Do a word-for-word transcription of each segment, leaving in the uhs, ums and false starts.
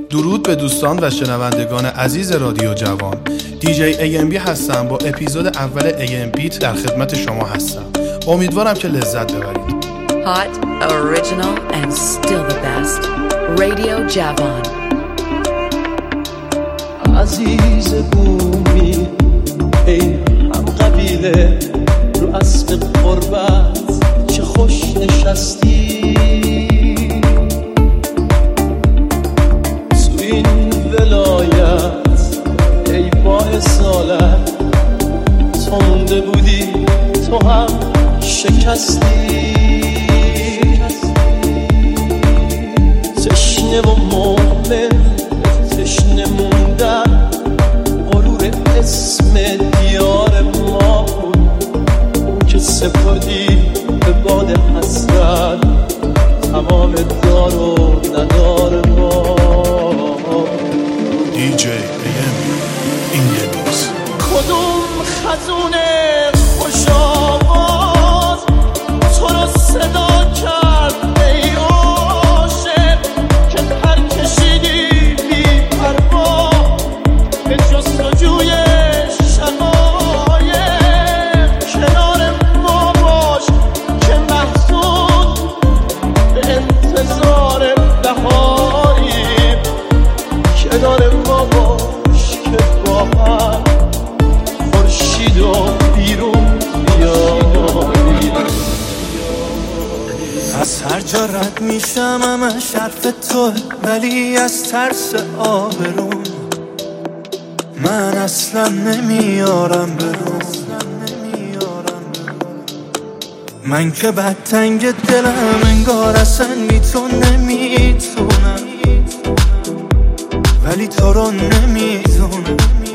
درود به دوستان و شنوندگان عزیز رادیو جوان. دیجی ای ام بی هستم. با اپیزود اول ای ام بیت در خدمت شما هستم. امیدوارم که لذت ببرید. Hot, original and still the best. Radio جوان. عزیز بومی ای هم قبیله رو اسب قربت چه خوش نشستی تو این ولایت ای با اصالت تو مونده بودی تو هم شکستی تشنه و مؤمن تشنه موندن غرور اسم دیار ما بود که سپردی به باد حسرت تمام دار و ندار ما. دیجی ای ام بی اینگلیس. کدوم خزونه خوش آواز تو رو صدا کرد ای عاشق که پر کشیدی بی پروا به جستجوی شقایق کنار ما باش که محزون به انتظار بهاری کنار ما باش که با هم خورشید و بیرون بیاری. از هر جا رد میشم همش حرف تو، ولی از ترس آبرون من اصلا نمیارم برون. من که بدتنگ دلم انگار اصلا بی تو نمیتونم، ولی تو رو نمیدونم،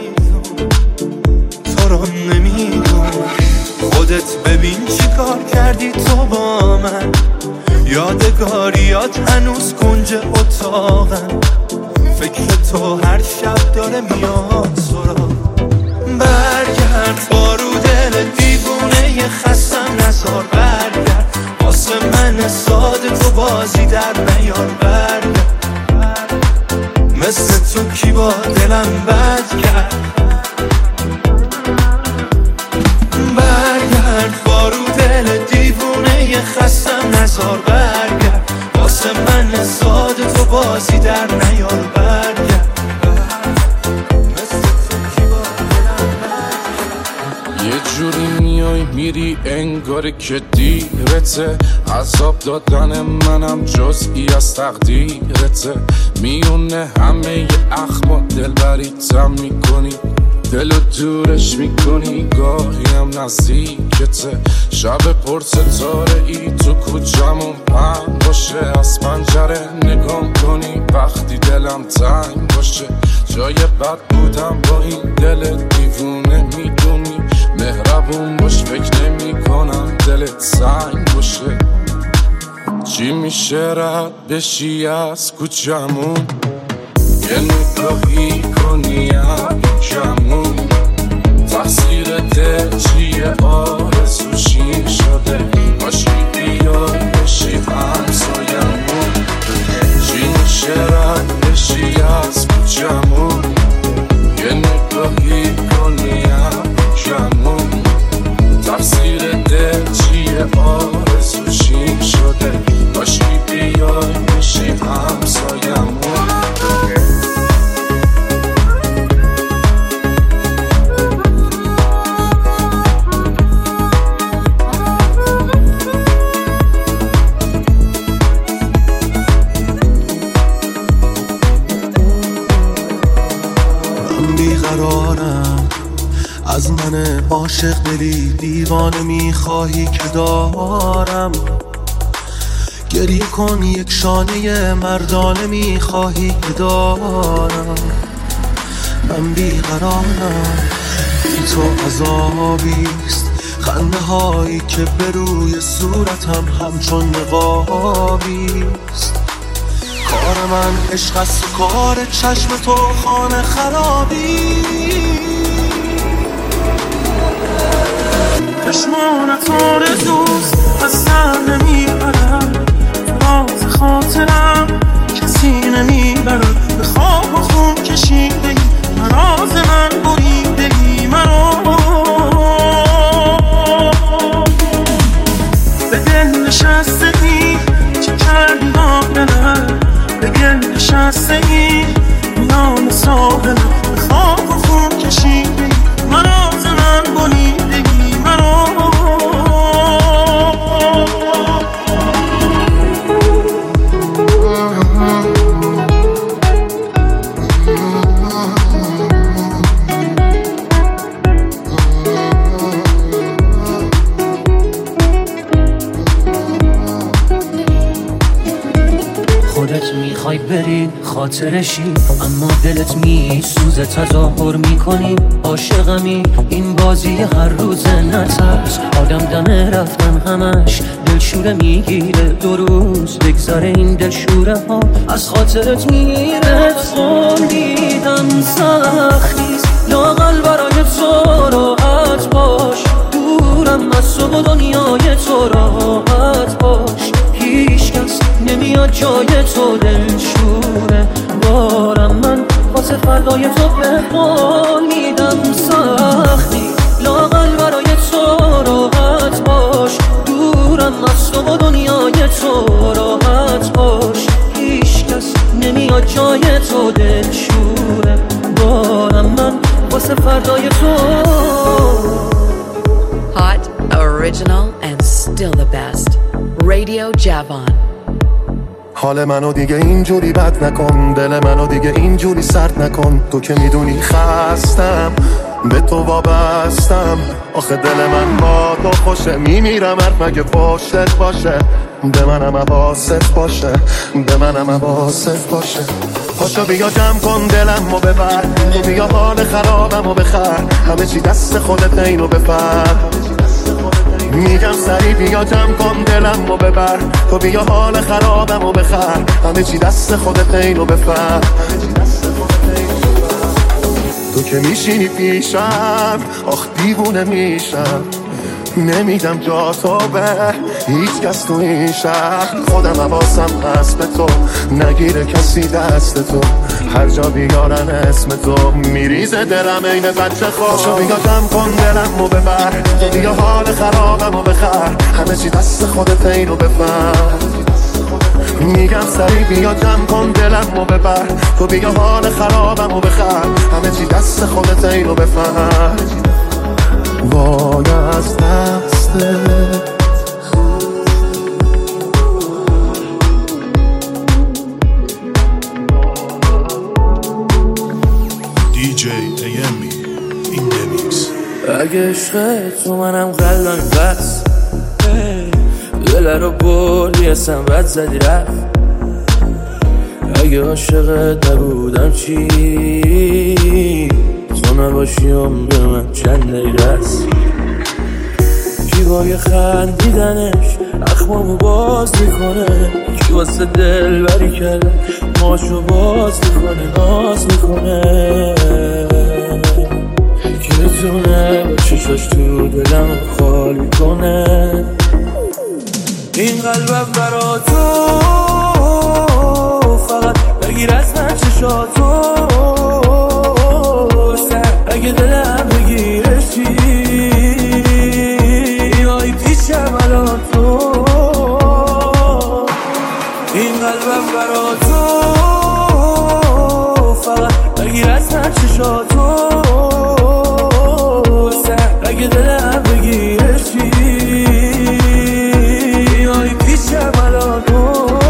تو رو نمیدونم. خودت ببین چی کار کردی تو با من، یادگاریات هنوز کنج اتاقم، فکر تو هر شب داره میاد سرا. برگرد بارو دل دیوونه ی خستم نزار، برگرد واسه من ساده تو بازی در نیار. برگرد مثل تو کی با دلم بد کرد. برگرد بارو دل دیوونه ی خستم نزار، برگرد واسه من ساده تو بازی در نیار. برگرد مثل تو کی با دلم بد کرد. یه جوری میای میری انگار که دیرته، عذاب دادن منم جزئی از تقدیرته. میونه همه ی اخما دل بریتم میکنی، دلو دورش میکنی گاهی هم نزدیکته. شب پر ستاره ای تو کوچمون پنگ باشه، از پنجره نگام کنی وقتی دلم تنگ باشه. جای بد بودم با این دل دیوونه میدونی، مهربون باش فکر نمی کنم دلت سنگ باشه. چی میشه رد بشی از کوچمون، یه نگاهی کنی هم کمون. تقصیر دل چیه آرزو چی شده، کاشی بیای بشی همسایمون. چی میشه رد بشی از کوچمون، یه نگاهی کنی هم کمون. تقصیر دل چیه آرزو چی شده، کاشی بیای بشی همسایمون. از من عاشق دلی دیوانه میخواهی که دارم، گریه کن یک شانه مردانه میخواهی که دارم. من بیقرارم بی تو عذابیست، خنده هایی که به روی صورتم همچون نقابیست. کار من عشق است و کار چشم تو خانه خرابی. چشمانت آرزوست از سر نمیبرم، راز خاطرم کسی نمیبرم. داری خاطرشی، اما دلت میسوزه تظاهر میکنی عاشقمی. این بازی هر روز نترس، آدم دم رفتن همش دلشوره میگیره. دو روز بگذاره این دلشوره ها از خاطرت میره. خوندیدم سختیست لااقل برای تو راحت باش، دورم از تو و دنیای تو راحت باش. هیچ کس نمیاد جای تو دلشوره بارم، من واسه فردای تو به قول میدم سختی لااقل برای تو راحت باش، دورم از تو و دنیای تو راحت باش. هیچ کس نمیاد جای تو دلشوره بارم، من واسه فردای تو. Hot, original and still the best. Radio Javon. حال منو دیگه اینجوری بد نکن، دل منو دیگه اینجوری سرد نکن. تو که میدونی خستم به تو وابستم، آخه دل من با تو خوشه. میمیرم حرف مگه پشتت باشه، به منم حواست باشه، به منم حواست باشه. پاشو بیا جمع کن دلم و ببر، تو بیا حال خرابم و بخر، همه چی دست خودت اینو بفر. میگم سری بیا جمع کن دلم و ببر، تو بیا حال خرابم و بخر، همه چی دست خودت اینو بفر. تو که میشینی پیشم آخ دیوونه میشم، نمیدم جا تو به هیچ کس تو این شهر. خودم حواسم هست به تو، نگیره کسی دست تو، هر جا بیارن اسم تو میریزه دلم این بچه خود. پاشو بیا جمع کن دلم و ببر، تو بیا حال خرابم و بخر، همه چی دست خودت اینو بفر. میگم سری بیا جمع کن دلم و ببر، تو بیا حال خرابم و بخر، همه چی دست خودت اینو بفر. وای از دستت دی جی ای ام بی این دمیکس. اگه عشق تو منم قلبم بس، دل رو بردی اسم بد زدی رفت. اگه عاشقت نبودم چی، تو نباشیم به من چند دقیقه است. کی با خندیدنش اخمامو باز میکنه، کی واسه دل بری کرده ماشو باز میکنه، ناز میکنه. کی بتونه با چشاش تو دلم خالی کنه. این قلبم برا تو فقط بگیر از من چشاتو، اگه دلم بگیرشی آی پیشم الان تو. این قلبم برا تو فقط بگیر از من چشاتو، اگه دلم بگیرشی آی پیشم الان تو.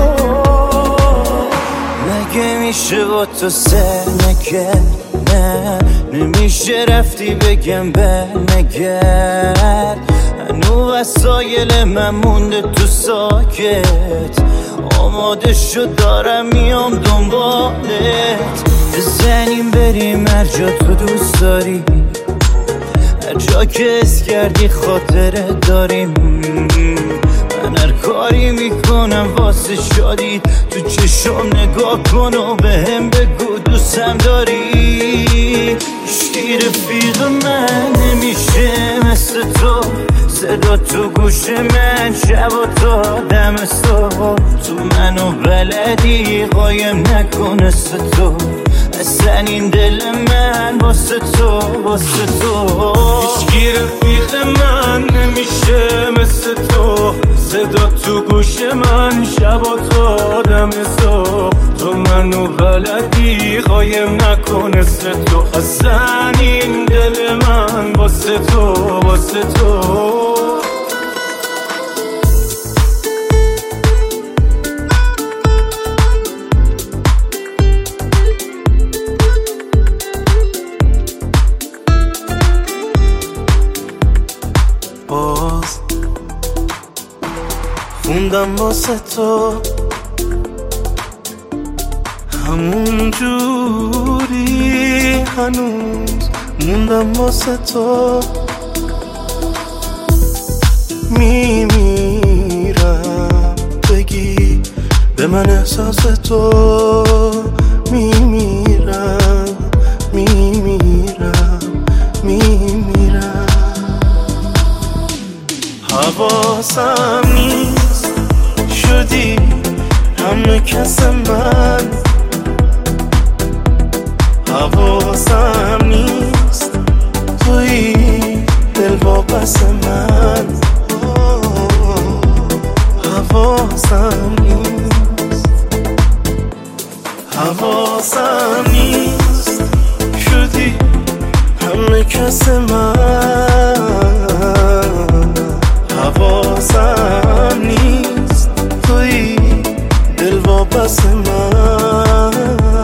مگه میشه با تو سر نگه، نه نمیشه رفتی بگم به نگرد. هنو وسایل من مونده تو ساکت، آماده شد دارم میام دنبالت. بزنیم بریم هر جا تو دوست داری، هر جا که اس کردی خاطره داریم. من هر کاری میکنم واسه شادی، تو چشم نگاه کن و به هم بگو دوستم داری. هیچکی رفیق من نمیشه مثل تو، صدا تو گوش من شب و تا دم صبح. تو منو بلدی قایم نکنه تو، اصلا این دل من واسه تو واسه تو. هیچکی رفیق من نمیشه مثل تو، صدا تو گوش من شب و تا دم صبح. تو منو بلدی قایم نکنه تو، اصلا این دل من واسه تو واسه تو. باز خوندم واسه تو همون جوری هنوز موندم واسه تو میمیرم بگی به من احساس تو میمیرم میمیرم میمیرم حواسم نیست شدی همه کس من حواسم نیست توی دل واپس من حواسم نیست حواسم نیست شدی همه کس من حواسم نیست توی دل واپس من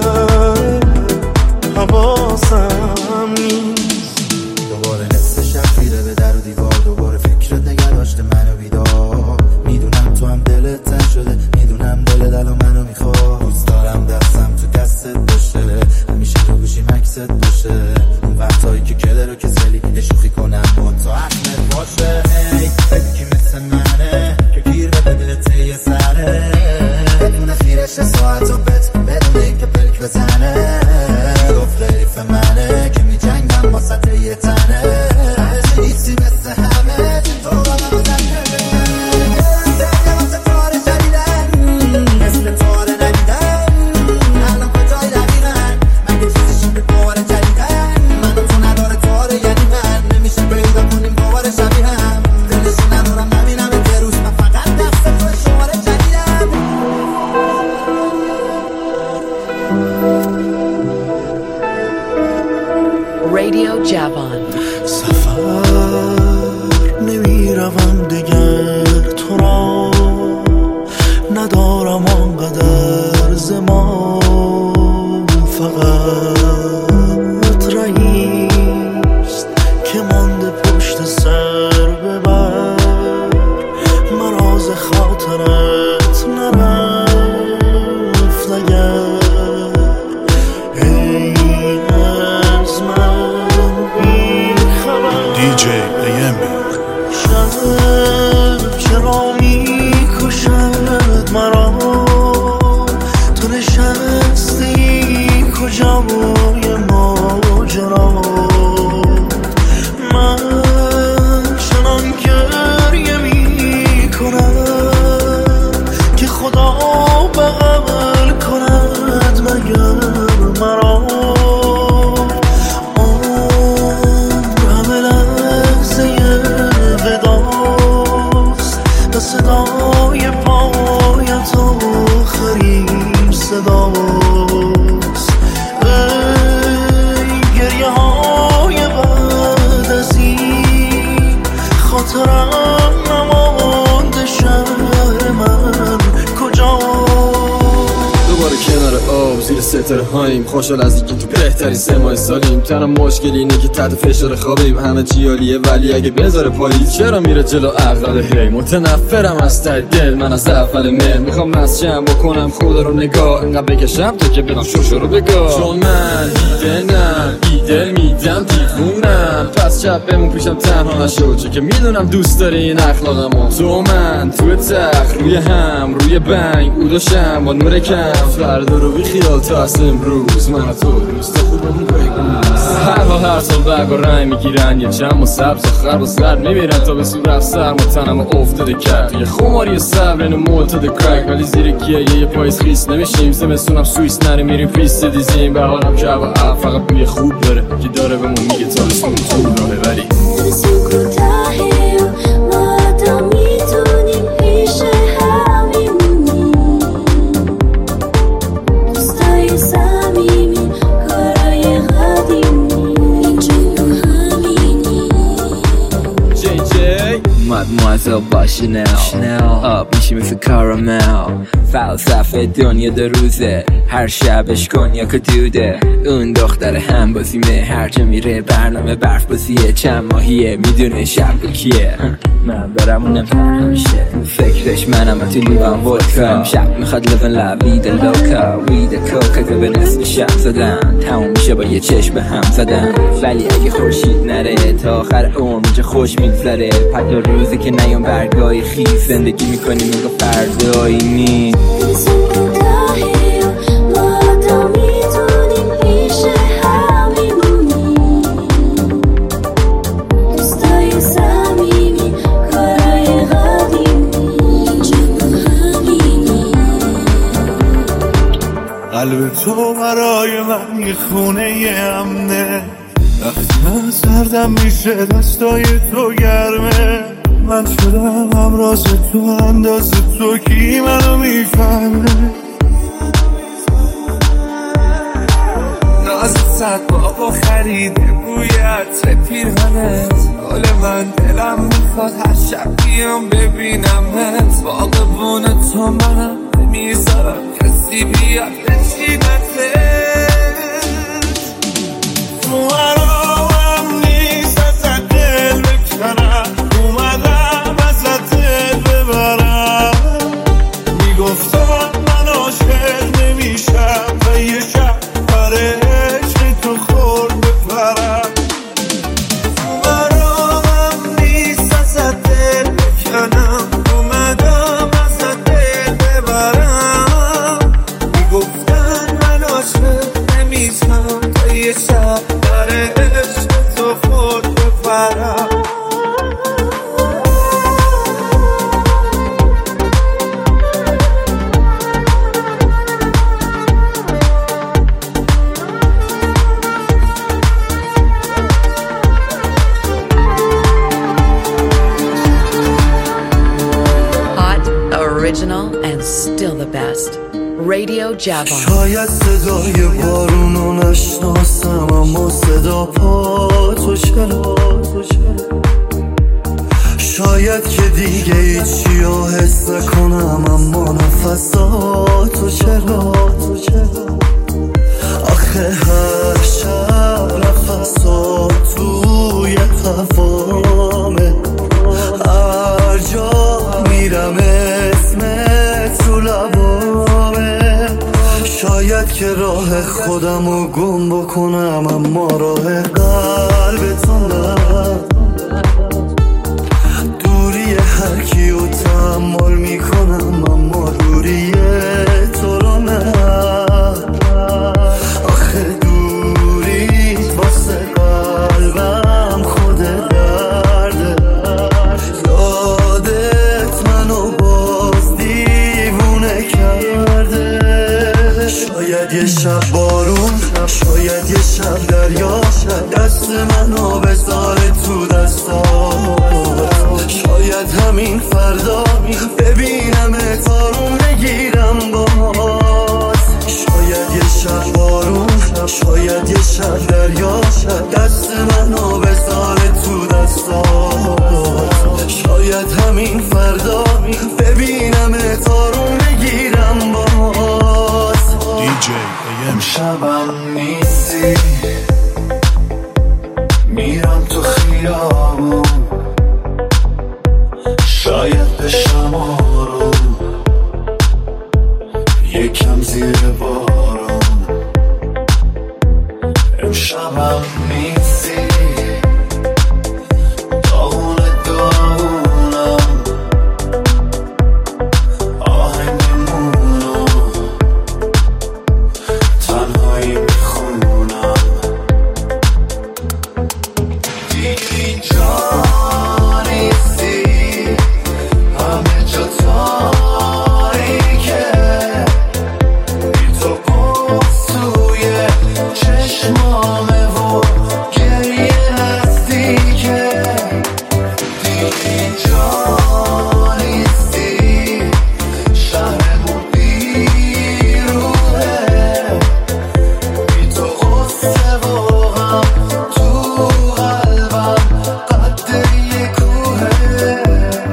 حواسم نیست دوباره نصف شب خیره به در و دیوار دوباره فکرت نگه داشته منو بیدار میدونم تو هم دلت تن شده میدونم دلت الان منو میخواد دوست دارم دستم تو دستت باشه همیشه تو گوشی مکست باشه اون وقتایی که کله رو کسلی یه شوخی کنم با تو حتمت باشه هی بدی که مثل منه که گیر به دلت یه سره بدون خیرش ساعت و بت بدون اینکه پلک بزنه گفت حریف منه که می جنگم با سطح یه تنه نیستی مثل همه تو با من بزنه درگه واسه تاره شدیدن مثل تاره ندیدن الان کجای دقیقن مگه چیزی شده دوباره جدیدن من و تو نداره تاره یعنی من نمیشه پیدا کنیم دوباره شبیه هم دلشو ندارم نمینم یه روز من فقط دست تو شماره جدیدم Radio Javon. سفر نمیروم دیگر تو را ندارم آنقدر زمان فقط رهیست که مانده پشت سر ببر مراز خاطرت نرفت اگر دی جی ای ام بی شب چرا می کشد مرا تو نشستی کجا بوی ماجرا من چنان گریه می کنم که خدا بغل کند مگر مرا صدای پایت آخرین صداست ای گریه های بعد از این خاطرم نمانده شهر من کجا دوباره کنار آب زیر ستاره هاییم خوشحال از اینکه تو بهترین سه ماه سالیم تنها مشکل اینه که تحت فشار خوابیم همه چی عالیه ولی اگه بذاره پاییز چرا میره جلو عقل هی متنفرم از ته دل من از اول مهر میخوام مسجم بکنم خدا رو نگاه اینقدر بکشم تو که بدم شوشو رو بگاه چون من دیدنم بیدل میدم دیوونم پس شب بمون پیشم تنها نشو چه که میدونم دوست داری این اخلاقمو تو من توی تخت روی هم روی بنگ اوداشم با نور کم فردا رو بی خیال تا از امروز من تو دوست خوبمون بگو هر حال هر سال برگ و رنگ میگیرن یه چم و سبز و خرب و سرد میمیرن تا به سور رفت سرم و تنم افتاده کرد یه خماری صبر اینو مولتاده کرک ولی زیر گیه یه پاییز خیس نمیشیم زمستونم سویس نره میریم پیست دیزیم به حالم که هوا فقط بوی خوب داره که داره به من میگه تا بسون تو راهه ولی Mademoiselle با شنل آب میشی مثل کارامل فلسفه دنیا دو روزه هر شبش کنیاک و دوده اون دختر هم بازیمه هر جا میره برنامه برف بازیه چند ماهیه میدونه شب کیه من برم اونم تر همیشه فکرش منم تو لیوان ولکا شب میخواد لبن لبید لوکا وید کوکا که به نصف شب زدن تموم میشه با یه چشم هم زدن ولی اگه خورشید نره تا آخر عمر چه خوش میگذره پد روزی که نیام برگای خیز زندگی میکنیم میگو فردایی نیست قلب تو برای من یه خونه ی امنه وقتی من سردم میشه دستای تو گرمه من شدم همراز تو انداز تو کی منو میفهمه نازت صد بابا خریده بوی عطر پیرهنت حال من دلم میخواد هر شب بیام ببینمت باغبون تو منم نمیذارم کسی بیاد بچینته تو حرامم نیست ازت دل بکنم اومدم ازت دل ببرم میگفتم من عاشق نمیشم و یه شب برای عشق تو خورد بپرم تو حرامم نیست ازت دل بکنم اومدم ازت دل ببرم میگفتن من عاشق نمیشم تا یه شب برای عشق تو خورد بپرم Original and still the best. Radio Javon. شاید صدای بارونو نشناسم اما صدا پا تو چرا شاید که دیگه هیچیو حس نکنم اما نفساتو چرا آخه هر شب نفسات توی قفامه هر جا میرم اسمت رو لبامه شاید که راه خودمو گم بکنم اما راه قلبتون نه دوری هر کیو تحمل میکنم اما دوری تو رو نه آخه دوریت واسه قلبم خود درده یادت منو باز دیوونه کرده شاید یه شب بارون شاید یه شب دریا دست منو بذاره تو دستات شاید همین فردا ببینم تارون بگیرم باز شاید یه شب بارون شاید یه شب دریا دست منو بذاره تو دستات شاید همین فردا ببینم تارون بگیرم باز دی جی امشبم نیستی میرم تو خیابون شاید بشم آروم یکم زیر بارون امشبم نیستی داغونه داغونم آهنگمونو تنهایی میخونم دیگه جا نیستی همه جا تاریکه بی تو بغض توی چشمامه و گریه نزدیکه دیگه جا نیستی شهرمون بیروحه بی تو غصه و غم تو قلبم قد یه کوهه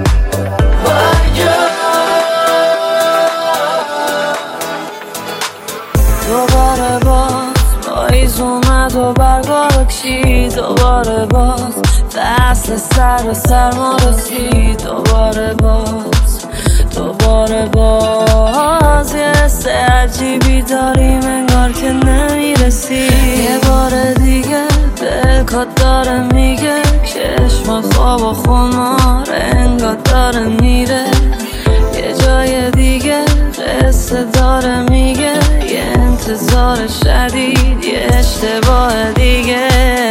دوباره باز پاییز اومد و برگا بکشی دوباره باز فصل سر سر سرما رسید دوباره باز دوباره باز یه حس عجیبی داریم انگار که نمیرسی یه بار دیگه دلکات داره میگه چشمات خواب و خمار انگار داره میره یه جای دیگه قصه داره میگه یه انتظار شدید یه اشتباه دیگه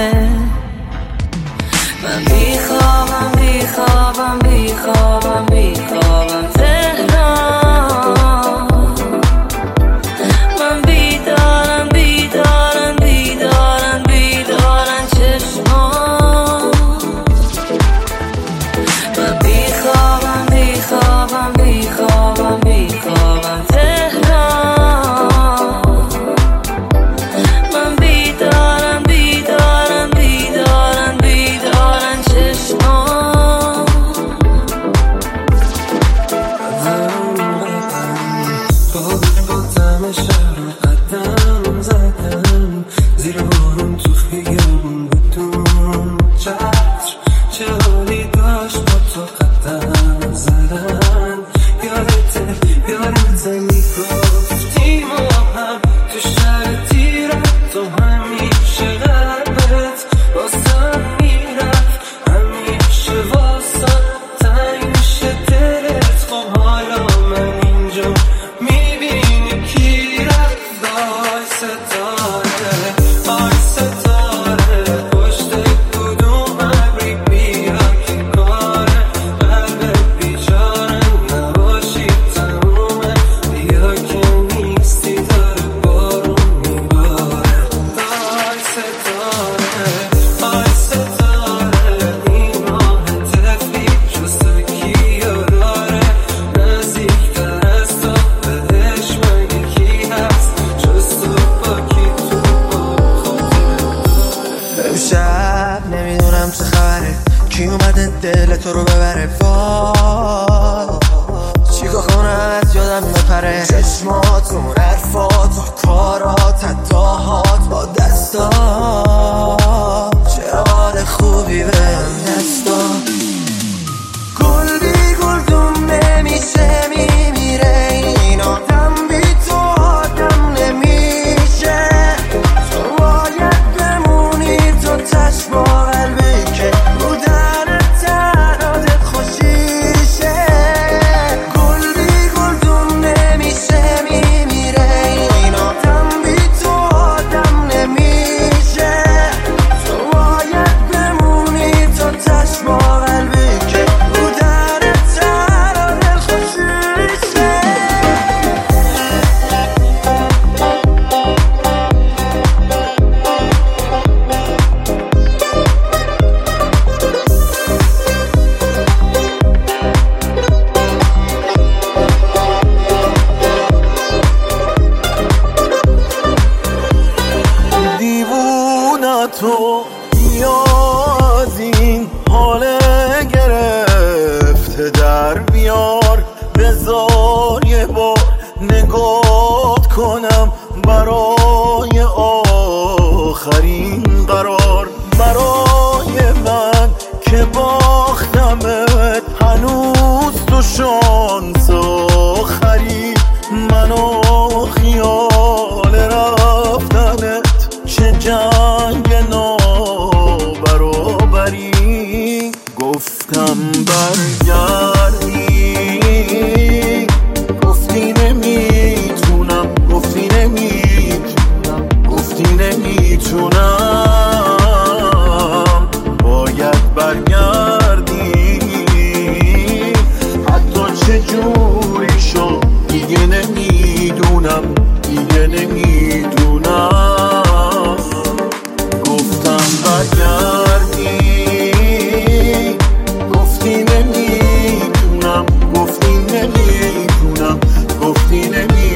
من بیخوابم بیخوابم بیخوابم بیخوابم تهران من بیدارم بیدارم بیدارم بیدارم چشمان من بیخوابم بیخوابم بیخوابم بیخوابم تهران من بیدارم بیدارم بیدارم بیدارم چشمان با دم شهر قدم زدن زیر بارون تو خیابون بدون چتر چه حالی داشت با تو قدم زدن یادته یادته میگفتی ما هم تو شهر تیرت تو همیشه قلبت واسم میرفت همیشه واسم تنگ میشه دلت خب حالا من اینجا میبینی کی رفت آی ستاره آی ستاره پشت کدوم ابری بیا که کاره قلبت بیچاره نباشی تمومه بیا که نیستی داره بارون میباره آی ستاره آی ستاره این ماه تفلی جسته کیو داره نزدیکتر از تو بهش مگه کی هست جز تو با کی تو با امشب نمیدونم چه خبره کی اومده دل تو رو ببره وای چیکار کنم یادم بپره چشماتون حرفات کارات اداهات با دستات چرا حال خوبی بهم دستا گل بی گلدون نمیشه میمیره این آدم بی تو آدم نمیشه تو باید بمونی تو تش با قلبی که بودن تنادت خوشیشه گل بی گلدون نمیشه میمیره این آدم بی تو آدم نمیشه تو باید بمونی تو تش با قلبی که بودن تنادت خوشیشه دیوونه تو بیاد این حال گرفته در بیار بذار یه بار نگات کنم برای آخرین قرار برای من که باختمت هنوز تو شانس آخری منو خیال رفتنت چه جنگ نابرابری گفتم برگردی گفتی نمیتونم گفتی نمیتونم گفتی نمیتونم باید برگردی حتی چه جوری شد دیگه نمیدونم دیگه نمیدونم گفتم برگردی گفتی نمیتونم گفتی نمیتونم گفتی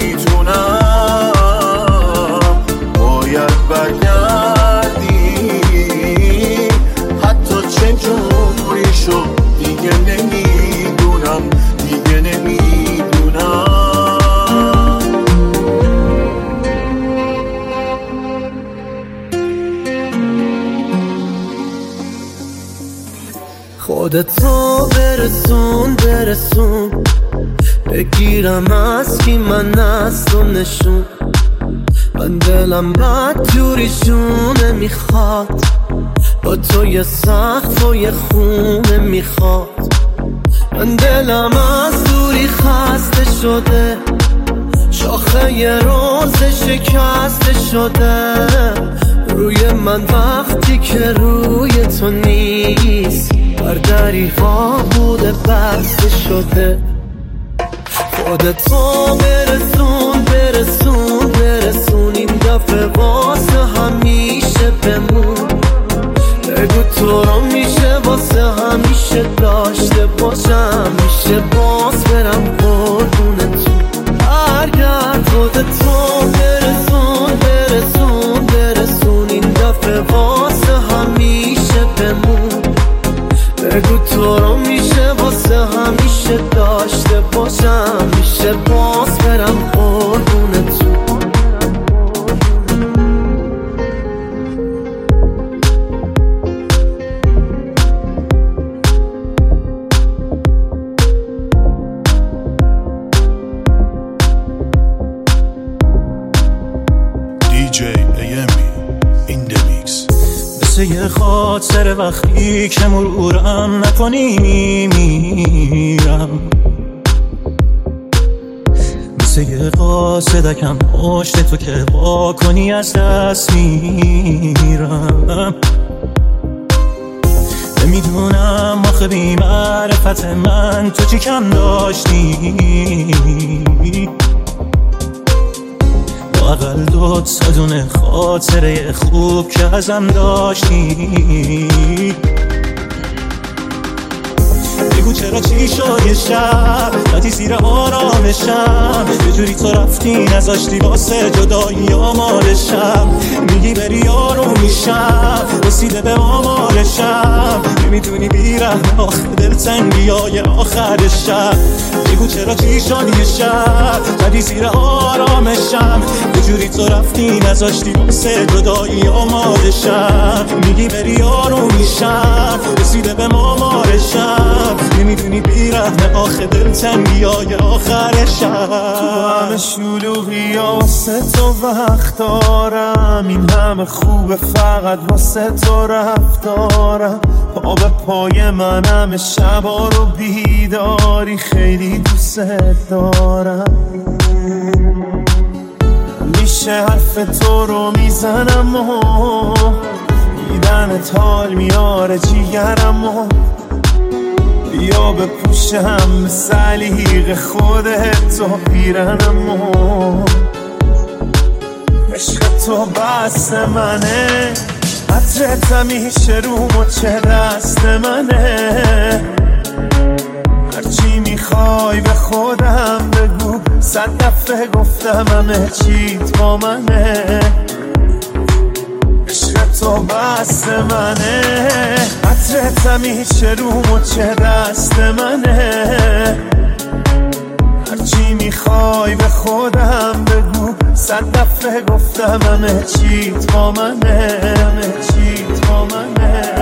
نمیتونم باید برگردی حتی چه جوری شد دیگه نمیدونم دیگه نمیدونم خودت خودتو برسون برسون بگیرم از کی من از تو نشون من دلم بد جوریشونه میخواد با تو یه سقف و یه خونه میخواد من دلم از دوری خسته شده شاخه یه روز شکسته شده روی من وقتی که روی تو نیست بردری ها بوده بسته شده خودتو برسون برسون برسون این دفعه واسه همیشه بمون بگو تو رو میشه واسه همیشه داشته باشم میشه باز برم قربونتون برگرد خودتو برسون برسون برسون این دفعه واسه همیشه بمون بگو تو رو میشه واسه همیشه داشته باشم میشه باز برم قربونتون یه خاطر وقتی که مرورم نکنی میمیرم مثل یه قاصدکم پشت تو که با کنی از دست میرم نمیدونم آخه بی معرفت من تو چی کم داشتی اقل دو تا دونه خاطره خوب که ازم داشتی بگو چرا چی شد یه شب ندی زیر آرامشم یه جوری تو رفتی نذاشتی واسه جدایی آمارشم میگی بری یارو میشم رسیده به آمارشم نمیدونی بیرحم آخه دلتنگی های آخر شب بگو چرا چی شد یه شب ندی زیر آرامشم یه جوری تو رفتی نذاشتی واسه جدایی آمارشم میگی بری یارو میشم رسیده به آمارشم نمیدونی بیرحم آخه دلتنگی های آخر شب تو همه شلوغی واسه تو وقت دارم این همه خوبه فقط واسه تو رفتارم پا به پای من همه شبا رو بیداری خیلی دوست دارم میشه حرف تو رو میزنم و دیدنت حال میاره جیگرم و بیا بپوشم سلیق خودت تو پیرنم و عشق تو بست منه عطرت همیشه رو مچ دست منه هرچی میخوای به خودم بگو صد دفعه گفتم همه چیت با منه عشق تو بست منه عطرت همیشه رو مچ دست منه هرچی میخوای به خودم بگو صد دفعه گفتم همه چیت با منه همه چیت با منه